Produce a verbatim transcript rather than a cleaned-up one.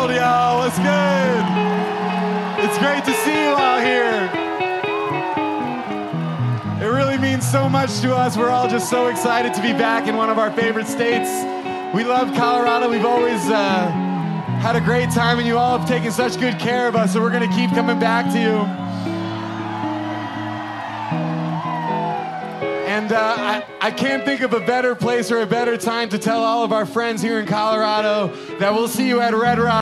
world, y'all. What's good? It's great to see you all here. It really means so much to us. We're all just so excited to be back in one of our favorite states. We love Colorado. We've always uh, had a great time, and you all have taken such good care of us, so we're going to keep coming back to you. And uh, I, I can't think of a better place or a better time to tell all of our friends here in Colorado that we'll see you at Red Rock.